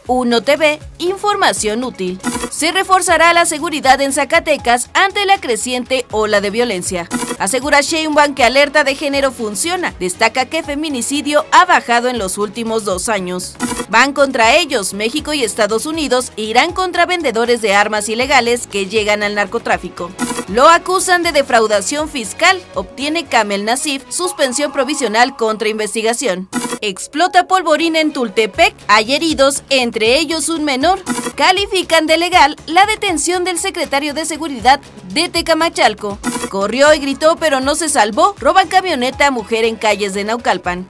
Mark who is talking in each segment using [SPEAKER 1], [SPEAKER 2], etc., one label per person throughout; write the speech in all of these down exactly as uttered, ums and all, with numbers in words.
[SPEAKER 1] Uno T V, información útil. Se reforzará la seguridad en Zacatecas ante la creciente ola de violencia. Asegura Sheinbaum que alerta de género funciona. Destaca que feminicidio ha bajado en los últimos dos años. Van contra ellos. México y Estados Unidos irán contra vendedores de armas ilegales que llegan al narcotráfico. Lo acusan de defraudación fiscal. Obtiene Kamel Nasif suspensión provisional contra investigación. Explota polvorín en Tultepec. Hay heridos, entre ellos un menor. Califican de legal la detención del secretario de Seguridad de Tecamachalco. Corrió y gritó pero no se salvó. Roban camioneta a mujer en calles de Naucalpan.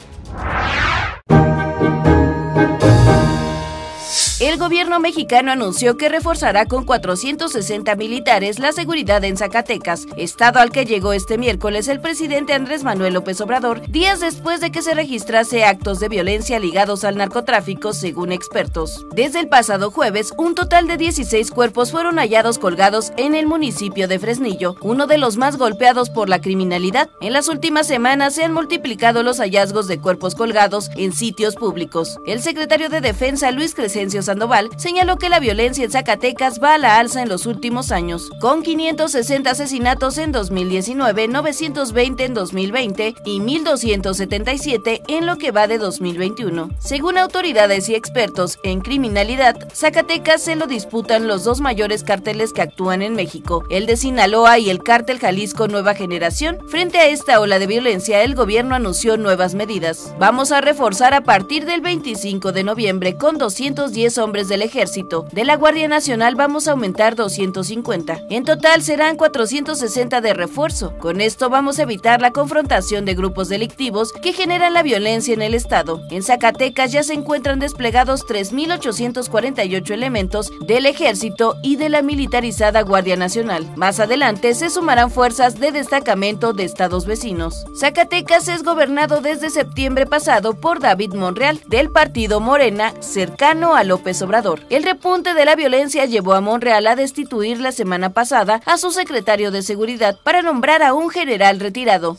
[SPEAKER 1] El gobierno mexicano anunció que reforzará con cuatrocientos sesenta militares la seguridad en Zacatecas, estado al que llegó este miércoles el presidente Andrés Manuel López Obrador, días después de que se registrase actos de violencia ligados al narcotráfico, según expertos. Desde el pasado jueves, un total de dieciséis cuerpos fueron hallados colgados en el municipio de Fresnillo, uno de los más golpeados por la criminalidad. En las últimas semanas se han multiplicado los hallazgos de cuerpos colgados en sitios públicos. El secretario de Defensa, Luis Crescencio Sandoval, señaló que la violencia en Zacatecas va a la alza en los últimos años, con quinientos sesenta asesinatos en dos mil diecinueve, novecientos veinte en dos mil veinte y mil doscientos setenta y siete en lo que va de dos mil veintiuno. Según autoridades y expertos en criminalidad, Zacatecas se lo disputan los dos mayores cárteles que actúan en México, el de Sinaloa y el cártel Jalisco Nueva Generación. Frente a esta ola de violencia, el gobierno anunció nuevas medidas. Vamos a reforzar a partir del veinticinco de noviembre con doscientos diez hombres del ejército. De la Guardia Nacional vamos a aumentar doscientos cincuenta. En total serán cuatrocientos sesenta de refuerzo. Con esto vamos a evitar la confrontación de grupos delictivos que generan la violencia en el estado. En Zacatecas ya se encuentran desplegados tres mil ochocientos cuarenta y ocho elementos del ejército y de la militarizada Guardia Nacional. Más adelante se sumarán fuerzas de destacamento de estados vecinos. Zacatecas es gobernado desde septiembre pasado por David Monreal, del partido Morena, cercano a López Obrador. El repunte de la violencia llevó a Monreal a destituir la semana pasada a su secretario de Seguridad para nombrar a un general retirado.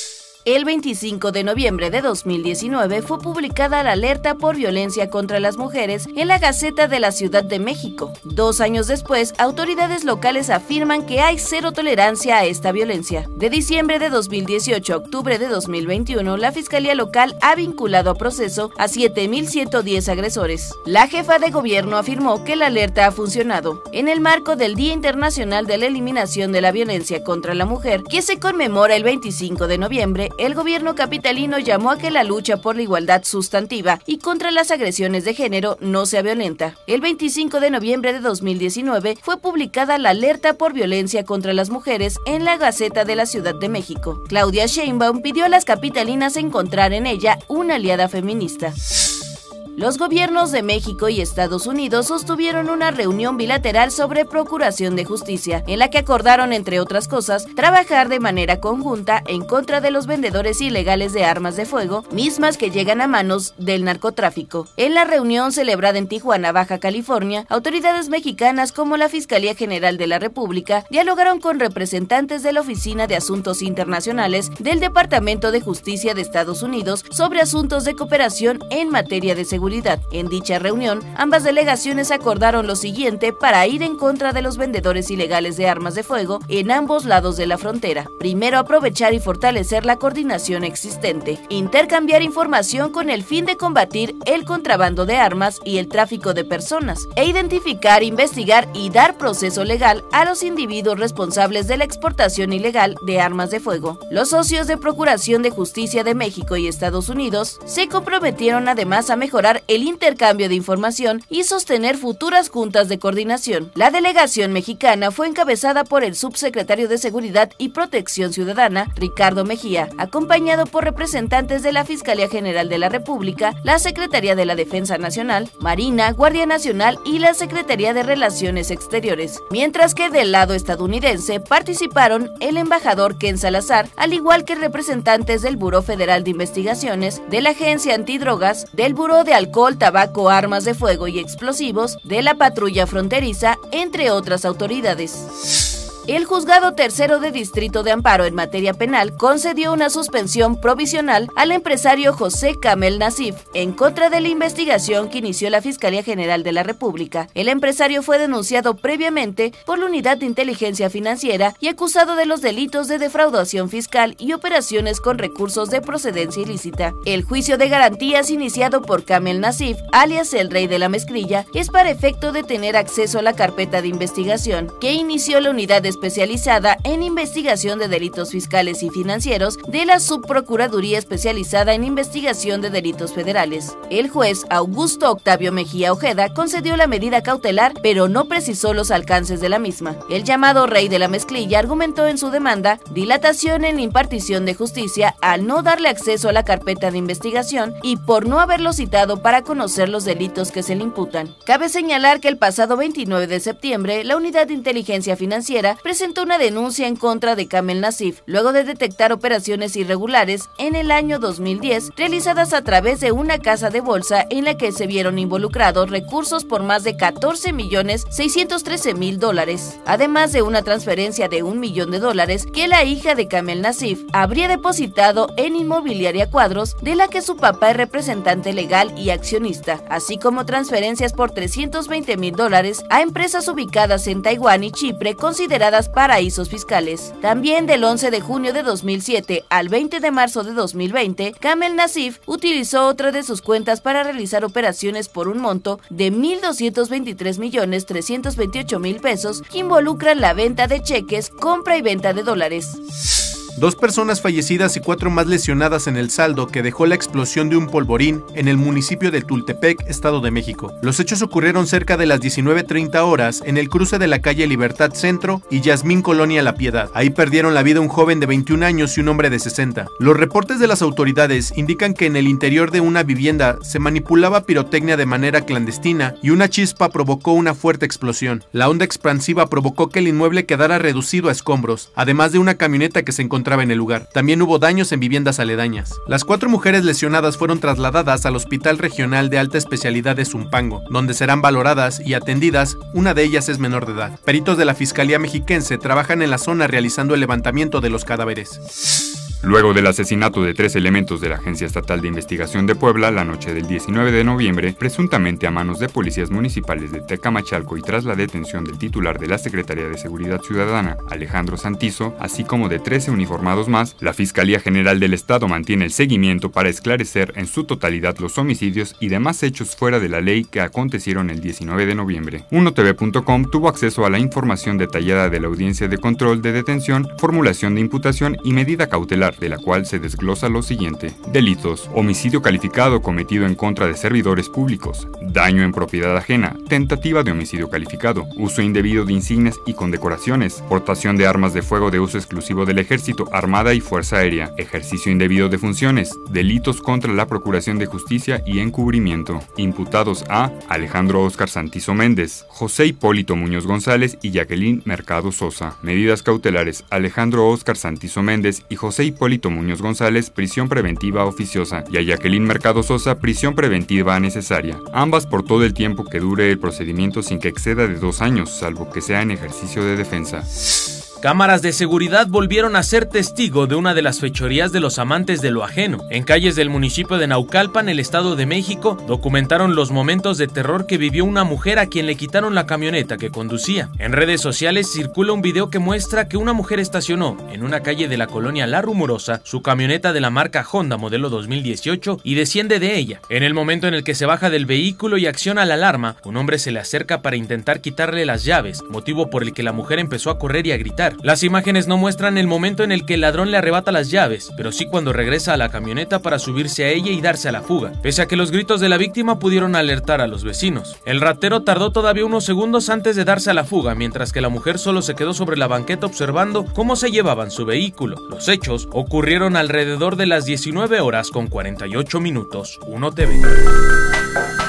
[SPEAKER 1] El veinticinco de noviembre de dos mil diecinueve fue publicada la alerta por violencia contra las mujeres en la Gaceta de la Ciudad de México. Dos años después, autoridades locales afirman que hay cero tolerancia a esta violencia. De diciembre de dos mil dieciocho a octubre de dos mil veintiuno, la Fiscalía Local ha vinculado a proceso a siete mil ciento diez agresores. La jefa de gobierno afirmó que la alerta ha funcionado. En el marco del Día Internacional de la Eliminación de la Violencia contra la Mujer, que se conmemora el veinticinco de noviembre, el gobierno capitalino llamó a que la lucha por la igualdad sustantiva y contra las agresiones de género no sea violenta. El veinticinco de noviembre de dos mil diecinueve fue publicada la alerta por violencia contra las mujeres en la Gaceta de la Ciudad de México. Claudia Sheinbaum pidió a las capitalinas encontrar en ella una aliada feminista. Los gobiernos de México y Estados Unidos sostuvieron una reunión bilateral sobre procuración de justicia, en la que acordaron, entre otras cosas, trabajar de manera conjunta en contra de los vendedores ilegales de armas de fuego, mismas que llegan a manos del narcotráfico. En la reunión celebrada en Tijuana, Baja California, autoridades mexicanas como la Fiscalía General de la República dialogaron con representantes de la Oficina de Asuntos Internacionales del Departamento de Justicia de Estados Unidos sobre asuntos de cooperación en materia de seguridad. En dicha reunión, ambas delegaciones acordaron lo siguiente para ir en contra de los vendedores ilegales de armas de fuego en ambos lados de la frontera. Primero, aprovechar y fortalecer la coordinación existente. Intercambiar información con el fin de combatir el contrabando de armas y el tráfico de personas. E identificar, investigar y dar proceso legal a los individuos responsables de la exportación ilegal de armas de fuego. Los socios de Procuración de Justicia de México y Estados Unidos se comprometieron además a mejorar el intercambio de información y sostener futuras juntas de coordinación. La delegación mexicana fue encabezada por el subsecretario de Seguridad y Protección Ciudadana, Ricardo Mejía, acompañado por representantes de la Fiscalía General de la República, la Secretaría de la Defensa Nacional, Marina, Guardia Nacional y la Secretaría de Relaciones Exteriores. Mientras que del lado estadounidense participaron el embajador Ken Salazar, al igual que representantes del Buró Federal de Investigaciones, de la Agencia Antidrogas, del Buró de Alcohol, Tabaco, Armas de Fuego y Explosivos, de la Patrulla Fronteriza, entre otras autoridades. El juzgado tercero de distrito de amparo en materia penal concedió una suspensión provisional al empresario José Kamel Nasif en contra de la investigación que inició la Fiscalía General de la República. El empresario fue denunciado previamente por la Unidad de Inteligencia Financiera y acusado de los delitos de defraudación fiscal y operaciones con recursos de procedencia ilícita. El juicio de garantías iniciado por Kamel Nasif, alias el Rey de la Mezclilla, es para efecto de tener acceso a la carpeta de investigación que inició la Unidad Especializada en Investigación de Delitos Fiscales y Financieros de la Subprocuraduría Especializada en Investigación de Delitos Federales. El juez Augusto Octavio Mejía Ojeda concedió la medida cautelar, pero no precisó los alcances de la misma. El llamado Rey de la Mezclilla argumentó en su demanda dilatación en impartición de justicia al no darle acceso a la carpeta de investigación y por no haberlo citado para conocer los delitos que se le imputan. Cabe señalar que el pasado veintinueve de septiembre, la Unidad de Inteligencia Financiera presentó una denuncia en contra de Kamel Nasif luego de detectar operaciones irregulares en el año dos mil diez realizadas a través de una casa de bolsa en la que se vieron involucrados recursos por más de catorce millones seiscientos trece mil dólares, además de una transferencia de un millón de dólares que la hija de Kamel Nasif habría depositado en Inmobiliaria Cuadros, de la que su papá es representante legal y accionista, así como transferencias por trescientos veinte mil dólares a empresas ubicadas en Taiwán y Chipre consideradas paraísos fiscales. También del once de junio de dos mil siete al veinte de marzo de dos mil veinte, Kamel Nasif utilizó otra de sus cuentas para realizar operaciones por un monto de mil doscientos veintitrés millones trescientos veintiocho mil pesos que involucran la venta de cheques, compra y venta de dólares.
[SPEAKER 2] Dos personas fallecidas y cuatro más lesionadas en el saldo que dejó la explosión de un polvorín en el municipio de Tultepec, Estado de México. Los hechos ocurrieron cerca de las diecinueve treinta horas en el cruce de la calle Libertad Centro y Yasmín Colonia La Piedad. Ahí perdieron la vida un joven de veintiún años y un hombre de sesenta. Los reportes de las autoridades indican que en el interior de una vivienda se manipulaba pirotecnia de manera clandestina y una chispa provocó una fuerte explosión. La onda expansiva provocó que el inmueble quedara reducido a escombros, además de una camioneta que se encontraba en el lugar. También hubo daños en viviendas aledañas. Las cuatro mujeres lesionadas fueron trasladadas al Hospital Regional de Alta Especialidad de Zumpango, donde serán valoradas y atendidas. Una de ellas es menor de edad. Peritos de la Fiscalía Mexiquense trabajan en la zona realizando el levantamiento de los cadáveres.
[SPEAKER 3] Luego del asesinato de tres elementos de la Agencia Estatal de Investigación de Puebla la noche del diecinueve de noviembre, presuntamente a manos de policías municipales de Tecamachalco y tras la detención del titular de la Secretaría de Seguridad Ciudadana, Alejandro Santizo, así como de trece uniformados más, la Fiscalía General del Estado mantiene el seguimiento para esclarecer en su totalidad los homicidios y demás hechos fuera de la ley que acontecieron el diecinueve de noviembre. uno T V punto com tuvo acceso a la información detallada de la audiencia de control de detención, formulación de imputación y medida cautelar, de la cual se desglosa lo siguiente: delitos: homicidio calificado cometido en contra de servidores públicos, daño en propiedad ajena, tentativa de homicidio calificado, uso indebido de insignias y condecoraciones, portación de armas de fuego de uso exclusivo del Ejército, Armada y Fuerza Aérea, ejercicio indebido de funciones, delitos contra la Procuración de Justicia y encubrimiento. Imputados a Alejandro Óscar Santizo Méndez, José Hipólito Muñoz González y Jacqueline Mercado Sosa. Medidas cautelares: Alejandro Óscar Santizo Méndez y José Hipólito Hipólito Muñoz González, prisión preventiva oficiosa, y a Jacqueline Mercado Sosa, prisión preventiva necesaria, ambas por todo el tiempo que dure el procedimiento sin que exceda de dos años, salvo que sea en ejercicio de defensa.
[SPEAKER 4] Cámaras de seguridad volvieron a ser testigo de una de las fechorías de los amantes de lo ajeno. En calles del municipio de Naucalpan, el Estado de México, documentaron los momentos de terror que vivió una mujer a quien le quitaron la camioneta que conducía. En redes sociales circula un video que muestra que una mujer estacionó en una calle de la colonia La Rumorosa su camioneta de la marca Honda modelo dos mil dieciocho y desciende de ella. En el momento en el que se baja del vehículo y acciona la alarma, un hombre se le acerca para intentar quitarle las llaves, motivo por el que la mujer empezó a correr y a gritar. Las imágenes no muestran el momento en el que el ladrón le arrebata las llaves, pero sí cuando regresa a la camioneta para subirse a ella y darse a la fuga, pese a que los gritos de la víctima pudieron alertar a los vecinos. El ratero tardó todavía unos segundos antes de darse a la fuga, mientras que la mujer solo se quedó sobre la banqueta observando cómo se llevaban su vehículo. Los hechos ocurrieron alrededor de las diecinueve horas con cuarenta y ocho minutos. uno T V.